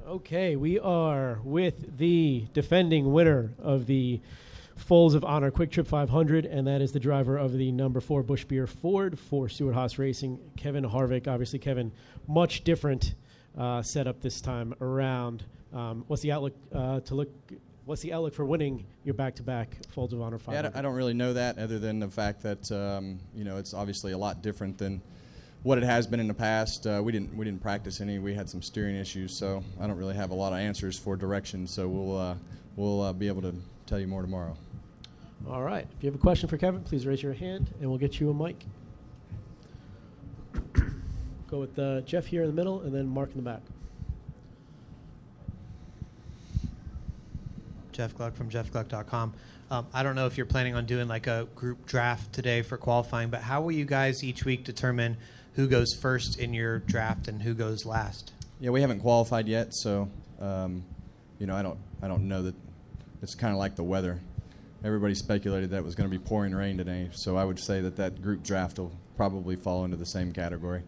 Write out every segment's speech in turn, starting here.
Okay, we are with the defending winner of the Folds of Honor Quick Trip 500, and that is the driver of the number 4 Busch Beer Ford for Stewart-Haas Racing, Kevin Harvick. Obviously, Kevin, much different setup this time around. What's the outlook What's the outlook for winning your back-to-back Folds of Honor 500? Yeah, I don't really know that, other than the fact that it's obviously a lot different than what it has been in the past. We didn't practice any. We had some steering issues, so I don't really have a lot of answers for direction. So we'll be able to tell you more tomorrow. All right. If you have a question for Kevin, please raise your hand, and we'll get you a mic. Go with Jeff here in the middle, and then Mark in the back. Jeff Gluck from jeffgluck.com. I don't know if you're planning on doing like a group draft today for qualifying, but how will you guys each week determine who goes first in your draft and who goes last? Yeah, we haven't qualified yet, so I don't know that. It's kind of like the weather. Everybody speculated that it was going to be pouring rain today, so I would say that group draft will probably fall into the same category.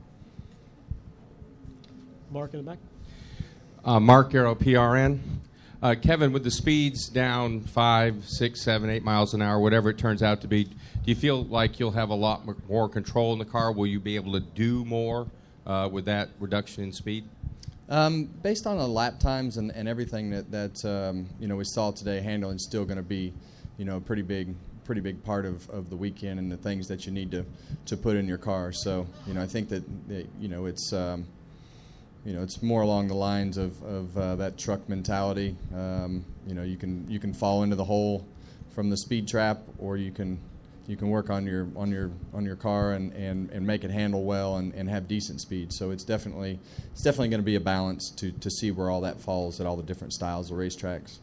Mark in the back. Mark Arrow, PRN. Kevin, with the speeds down 5, 6, 7, 8 miles an hour, whatever it turns out to be, do you feel like you'll have a lot more control in the car? Will you be able to do more with that reduction in speed? Based on the lap times and everything that we saw today, handling's still going to be, a pretty big part of the weekend and the things that you need to put in your car. So, I think that it's more along the lines of that truck mentality. You can fall into the hole from the speed trap, or you can work on your car and make it handle well and have decent speed. So it's definitely going to be a balance to see where all that falls at all the different styles of racetracks.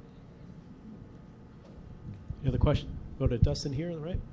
Any other question? Go to Dustin here on the right.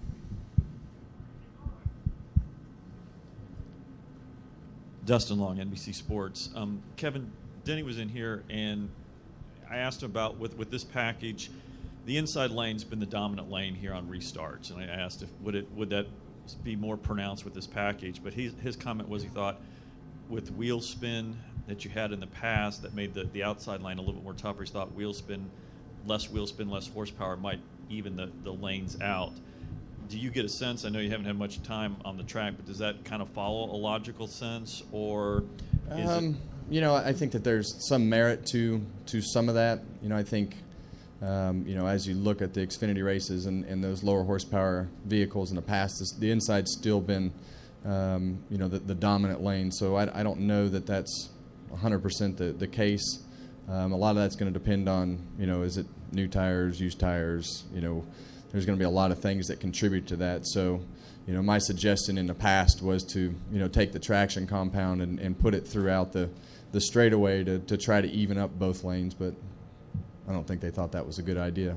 Dustin Long, NBC Sports. Kevin, Denny was in here, and I asked him about with this package. The inside lane's been the dominant lane here on restarts, and I asked if would that be more pronounced with this package. But his comment was he thought with wheel spin that you had in the past that made the outside lane a little bit more tougher. He thought wheel spin, less horsepower might even the lanes out. Do you get a sense? I know you haven't had much time on the track, but does that kind of follow a logical sense, or is it? I think that there's some merit to some of that. I think. As you look at the Xfinity races and those lower horsepower vehicles in the past, the inside's still been, the dominant lane. So I don't know that that's 100% the case. A lot of that's going to depend on, is it new tires, used tires? There's going to be a lot of things that contribute to that. So, my suggestion in the past was to, take the traction compound and put it throughout the straightaway to try to even up both lanes, but I don't think they thought that was a good idea.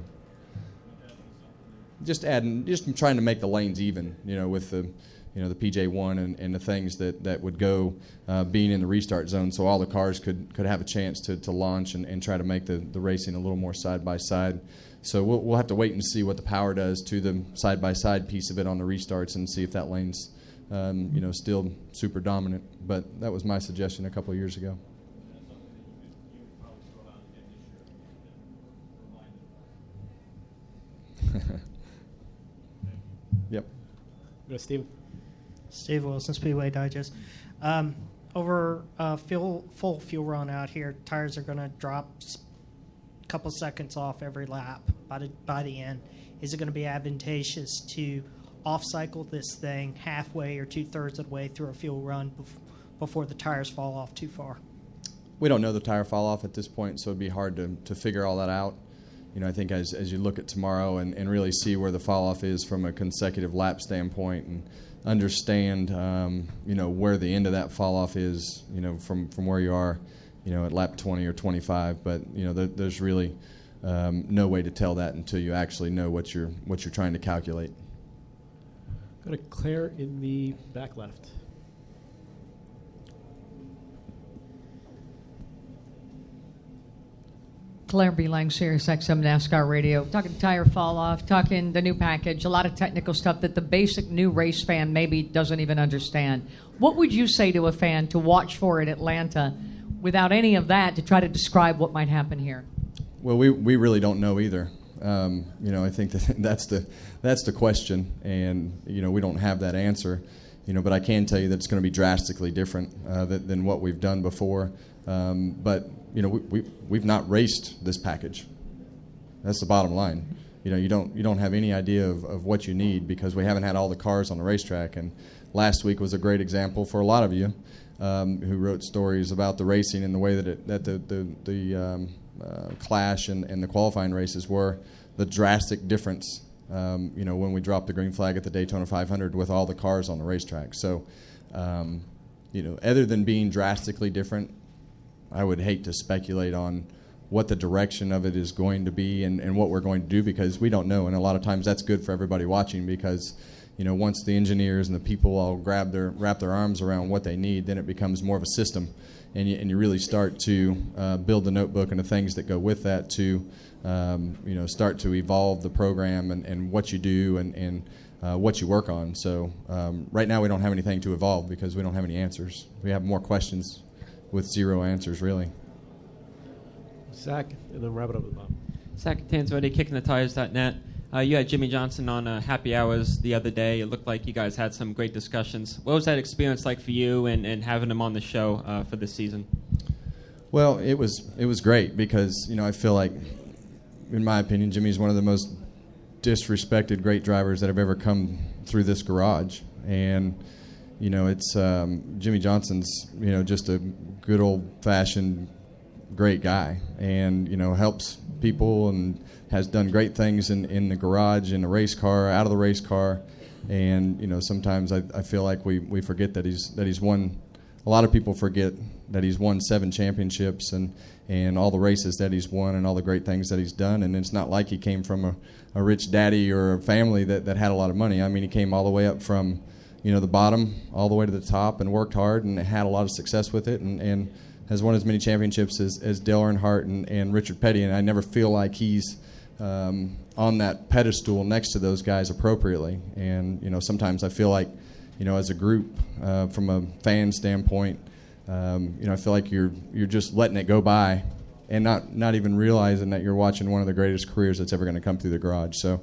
Just trying to make the lanes even, with the PJ1 and the things that would go being in the restart zone, so all the cars could have a chance to launch and try to make the racing a little more side by side. So we'll have to wait and see what the power does to the side by side piece of it on the restarts and see if that lane's still super dominant. But that was my suggestion a couple of years ago. Yep. Go, Steve. Steve Wilson, Speedway Digest. Over full fuel run out here, tires are going to drop a couple seconds off every lap by the end. Is it going to be advantageous to off-cycle this thing halfway or two-thirds of the way through a fuel run before the tires fall off too far? We don't know the tire fall off at this point, so it'd be hard to figure all that out. I think as you look at tomorrow and really see where the fall off is from a consecutive lap standpoint and understand, where the end of that fall off is, from where you are, at lap 20 or 25. But, there's really no way to tell that until you actually know what you're trying to calculate. Go to Claire in the back left. Claire B. Lang, Sirius XM NASCAR Radio. Talking tire fall off, talking the new package, a lot of technical stuff that the basic new race fan maybe doesn't even understand. What would you say to a fan to watch for in Atlanta without any of that to try to describe what might happen here? Well, we really don't know either. I think that's the question, and we don't have that answer. But I can tell you that it's going to be drastically different than what we've done before. But we've not raced this package. That's the bottom line. You don't have any idea of what you need because we haven't had all the cars on the racetrack. And last week was a great example for a lot of you who wrote stories about the racing and the way that the Clash and the qualifying races were the drastic difference. When we dropped the green flag at the Daytona 500 with all the cars on the racetrack. So, other than being drastically different, I would hate to speculate on what the direction of it is going to be and what we're going to do because we don't know. And a lot of times that's good for everybody watching because, once the engineers and the people all wrap their arms around what they need, then it becomes more of a system. And you really start to build the notebook and the things that go with that to, start to evolve the program and what you do and what you work on. So right now we don't have anything to evolve because we don't have any answers. We have more questions with zero answers, really. Zach, and then wrap it up with Bob. Zach Tanzvetti, KickingTheTires.net. You had Jimmy Johnson on Happy Hours the other day. It looked like you guys had some great discussions. What was that experience like for you and having him on the show for this season? Well, it was great because, I feel like, in my opinion, Jimmy's one of the most disrespected great drivers that have ever come through this garage. And, it's Jimmy Johnson's, just a good old-fashioned great guy and, helps people and has done great things in the garage, in the race car, out of the race car. And, sometimes I feel like we forget that he's won. A lot of people forget that he's won 7 championships and all the races that he's won and all the great things that he's done. And it's not like he came from a rich daddy or a family that had a lot of money. I mean, he came all the way up from, the bottom all the way to the top and worked hard and had a lot of success with it and has won as many championships as Dale Earnhardt and Richard Petty. And I never feel like he's on that pedestal next to those guys appropriately. And, sometimes I feel like, as a group, from a fan standpoint, I feel like you're just letting it go by and not even realizing that you're watching one of the greatest careers that's ever going to come through the garage. So,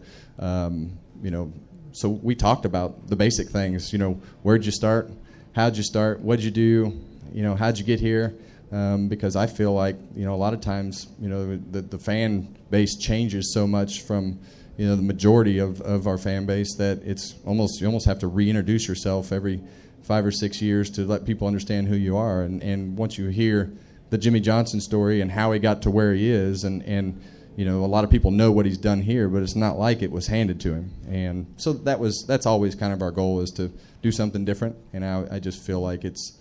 so we talked about the basic things. Where'd you start? How'd you start? What'd you do? How'd you get here? Because I feel like, a lot of times, the fan base changes so much from, the majority of our fan base that it's you almost have to reintroduce yourself every 5 or 6 years to let people understand who you are. And once you hear the Jimmy Johnson story and how he got to where he is, and a lot of people know what he's done here, but it's not like it was handed to him. And so that's always kind of our goal, is to do something different. And I just feel like it's,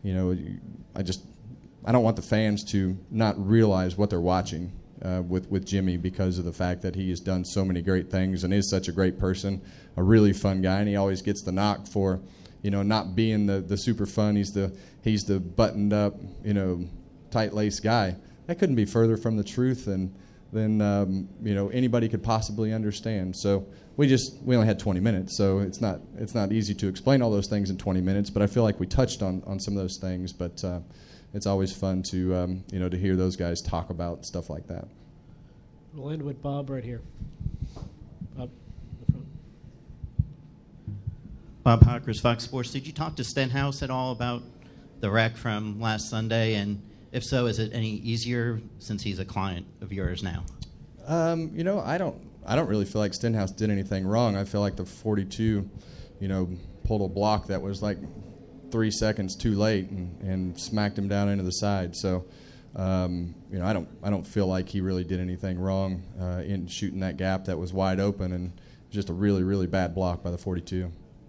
I don't want the fans to not realize what they're watching with Jimmy because of the fact that he has done so many great things and is such a great person, a really fun guy, and he always gets the knock for, not being the super fun. He's the buttoned up, tight-laced guy. That couldn't be further from the truth than anybody could possibly understand. So we only had 20 minutes, so it's not easy to explain all those things in 20 minutes. But I feel like we touched on some of those things. But it's always fun to to hear those guys talk about stuff like that. We'll end with Bob right here. Bob, in the front. Bob Hockers, Fox Sports. Did you talk to Stenhouse at all about the wreck from last Sunday? And if so, is it any easier since he's a client of yours now? I don't really feel like Stenhouse did anything wrong. I feel like the 42, pulled a block that was like 3 seconds too late and smacked him down into the side. So, I don't feel like he really did anything wrong in shooting that gap that was wide open, and just a really, really bad block by the 42.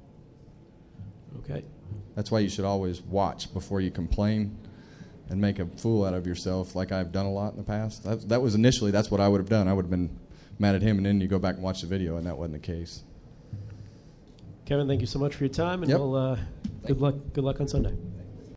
Okay. That's why you should always watch before you complain and make a fool out of yourself, like I've done a lot in the past. That was initially, that's what I would have done. I would have been mad at him, and then you go back and watch the video, and that wasn't the case. Kevin, thank you so much for your time, and Yep. we'll good luck on Sunday.